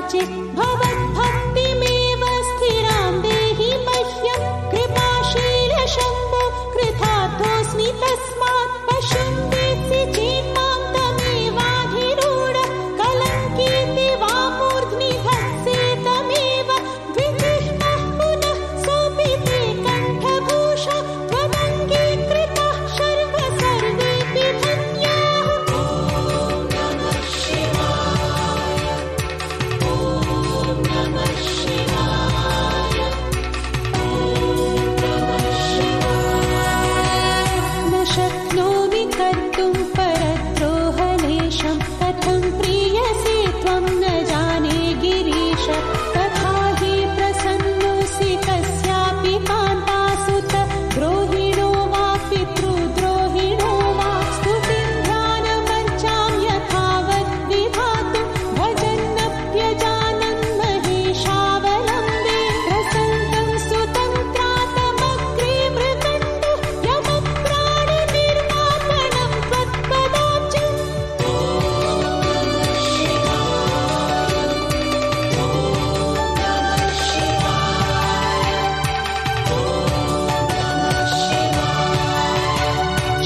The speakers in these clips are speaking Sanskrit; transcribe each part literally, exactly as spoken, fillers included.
कदाचित् भवद्भक्तिमेव स्थिरां देहि मह्यं कृपाशीलशम्भो कृतार्थोऽस्मि तस्मात् पशुं वेत्सि चेत् मां तमेवाधिरूढ कलङ्कीति वा मूर्ध्नि धत्से तमेव द्विजिह्वः पुनः सोऽपि ते कण्ठभूषा त्वदङ्गीकृताः शर्व सर्वेऽपि धन्याः। ॐ नमः शिवाय ॐ नमः शिवाय ॐ नमः शिवाय। न शक्नोमि कर्तुं परद्रोहलेशं कथं प्रीयसे त्वं न जाने गिरीश तथा हि प्रसन्नोऽसि कस्यापि कान्तासुत द्रोहिणो वा पितृद्रोहिणो वा स्तुतिं ध्यानमर्चां यथावत् विधातुं भजन्नप्यजानन् महेशावलम्बे प्रसन्तं सुतन्त्रातमग्रे मृगण्डु यमप्राणनिर्वापणं त्वत्पदाब्जम्। ॐ नमः शिवाय ॐ नमः शिवाय ॐ नमः शिवाय।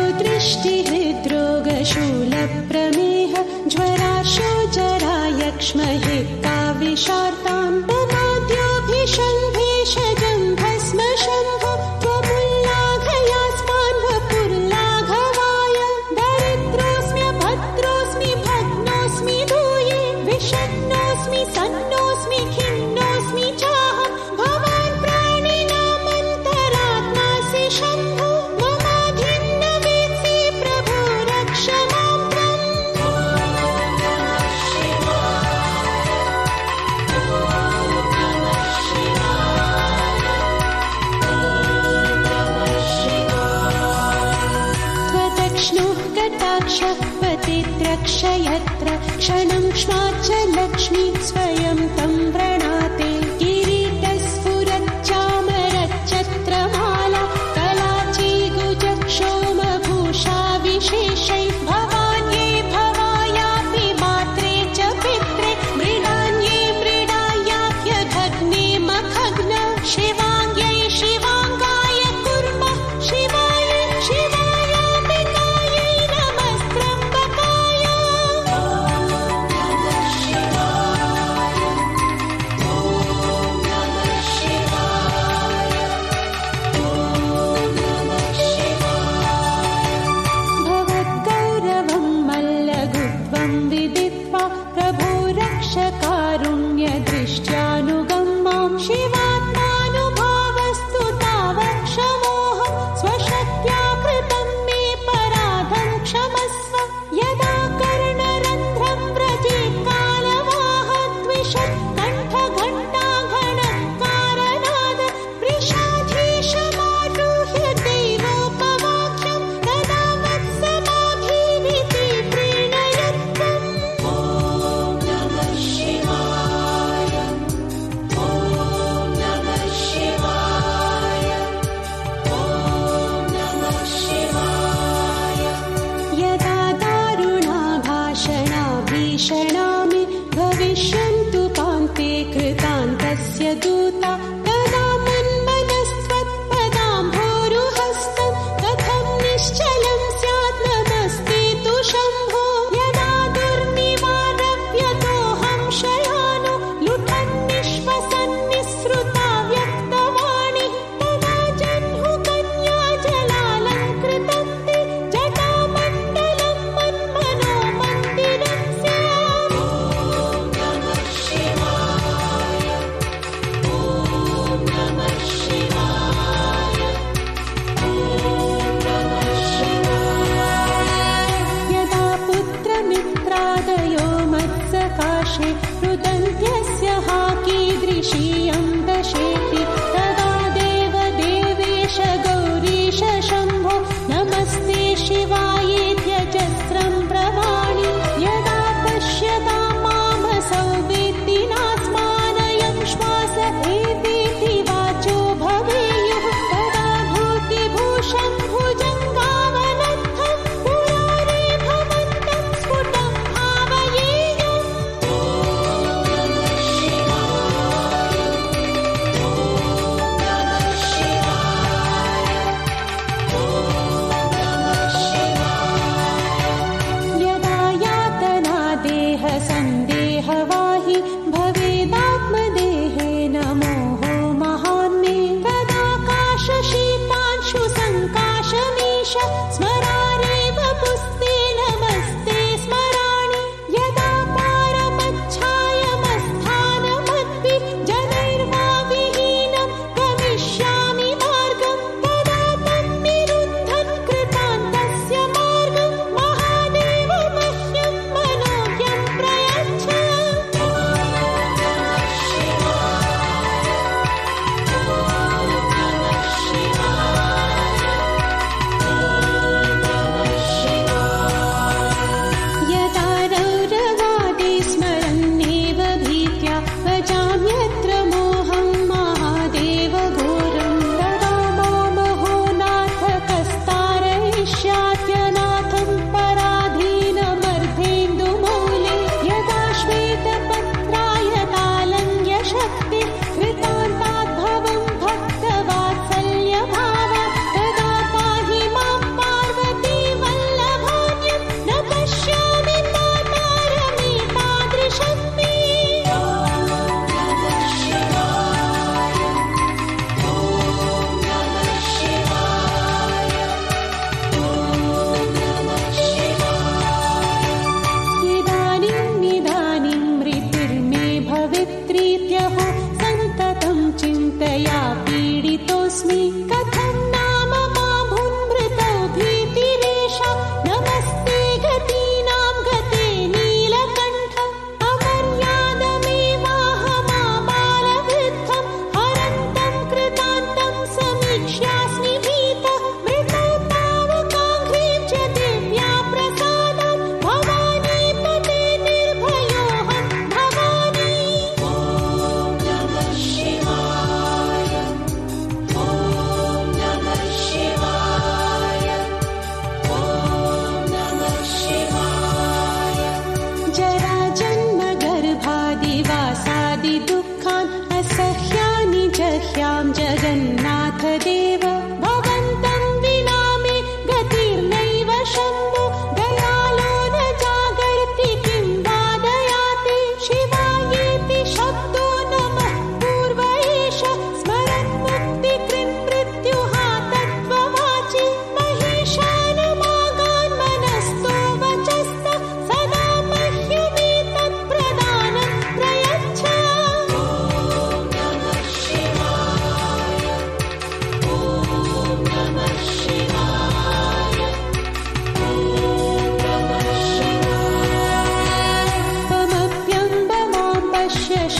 शिरोदृष्टिहृद्रोगशूलप्रमेह ज्वराशो जरा यक्ष्महे काविशार्तां तमाद्योऽभिषङ्घेशजं भस्म शम्भो त्वमुल्लाघयास्मान् वपुर्लाघवाय दरिद्रोऽस्म्यभद्रोऽस्मि भग्नोऽस्मि भूये विषण्णोऽस्मि सन्नोऽस्मि खिन्नोऽस्मि चाहं भवान् प्राणिनामन्तरात्मासि शम्भो ममाधिन्न वेत्सि प्रभो रक्ष मां त्वम्। ॐ नमः शिवाय ॐ नमः शिवाय ॐ नमः शिवाय। त्वदक्ष्णोः कटाक्षः पतिद्रक्षयत्र क्षणं क्ष्माच्च लक्ष्मी स्वयं तं व्रणाते किरीटस्फुरच्चामरच्छत्रमाला कलाचीगुजक्षोमभूषा विशेषैः भवान्ये भवायापि मात्रे च पित्रे मृडान्ये मृडायाप्यघग्ने मखग्न शिवाङ्ग्यै शिवाङ्गाय कुर्मः शिवाय शिवायाम्बिकायै नमस्त्रम्बकाय। ॐ नमः शिवाय ॐ नमः शिवाय ॐ नमः शिवाय। भवद्गौरवं मल्लगुत्वं विदित्वा प्रभो रक्ष कारुण्यदृष्ट्यानुगं मां शिवात्मानुभावस्तु तावक्षमोऽहं स्वशक्त्या कृतं मे पराधं क्षमस्व यदा कर्णरन्ध्रं व्रजेत् कालवाहद्विषत् कण्ठघण्टाघणकारनाद वृषाधीशमारुह्य दैवोपवाक्यं तदा वत्समाभिरिति प्रीणयत्वम्। ॐ नमः शिवाय ॐ नमः शिवाय ॐ नमः शिवाय। यदा दारुणा भाषणा भीषणा मे भविष्यन्तु कान्ते कृतान्तस्य दूता तदा मन्मनस्त्वत्पदाम्भोरुहस्तं कथं निश्चलं स्यात् नमस्ते तु शम्भो यदा दुर्निवारव्यतोऽहं शयानो लुठन्निश्वसन्निःसृता व्यक्तवाणी तदा जह्नुकन्या जलालङ्कृतं ते जटामण्डलं मन्मनो मन्दिरं स्यात्। ॐ नमः शिवाय ॐ नमः शिवाय ॐ नमः शिवाय। यदा पुत्रमित्रादयो मत्सकाशे रुदन्त्यस्य हा कीदृशीयं दशेति तदा देवदेवेश गौरीश शम्भो नमस्ते शिवायेत्यजस्रं ब्रवाणि यदा पश्यतां मामसौ वेत्ति नास्मानयं श्वास एतेति वाचो भवेयुः तदा भूतिभूषं भुजङ्गावनद्धं पुरारे भवन्तं स्फुटं भावयेयुः। ॐ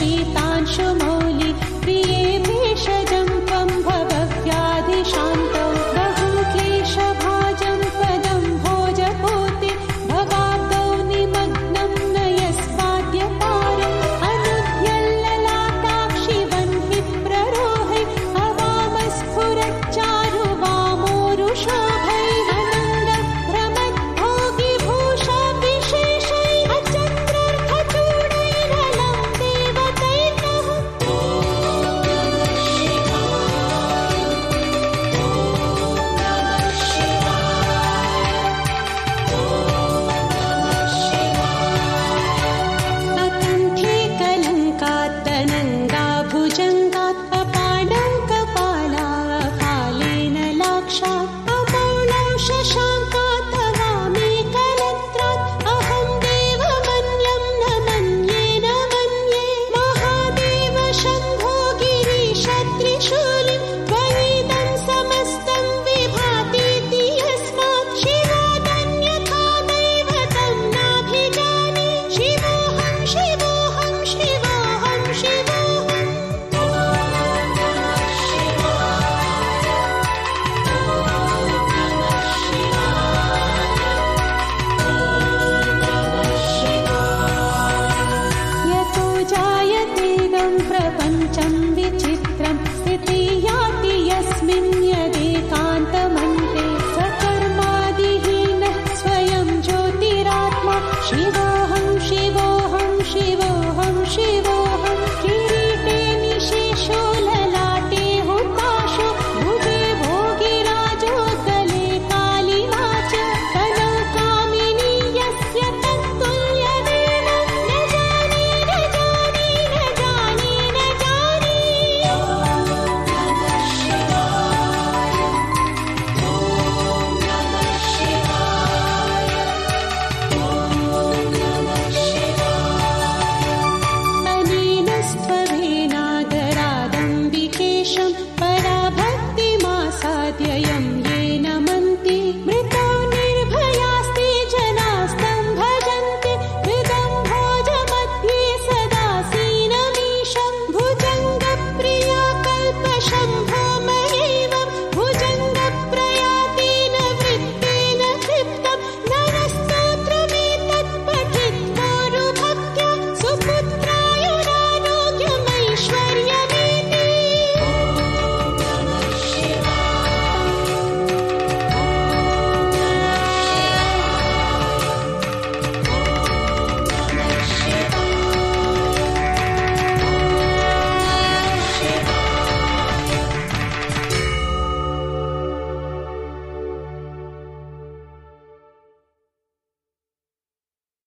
शीतांशुमौलि प्रिये भेषजं त्वं भवव्याधिशान्तौ बहु क्लेशभाजं पदं भोजपोते भवाब्दौ निमग्नं नयस्वाद्यपारम् अनुद्यल्ललाटाक्षि वह्नि प्ररोहै अवामस्फुरच्चारु वामोरुशोभै अनङ्गभ्रमद्भोगिभूषा विशेषै अचन्द्रर्कचूडैरलं देवतैर्नः अकण्ठे कलङ्कात्तनङ्गा भुजङ्गात् अपाणौ कपाला कालेन लाक्षात् अमौलौ शशाङ्कात् वामे कलङ्कात् शिवोऽहं शिवोऽहं शिवोऽहं शिवोऽहं शिवोऽहं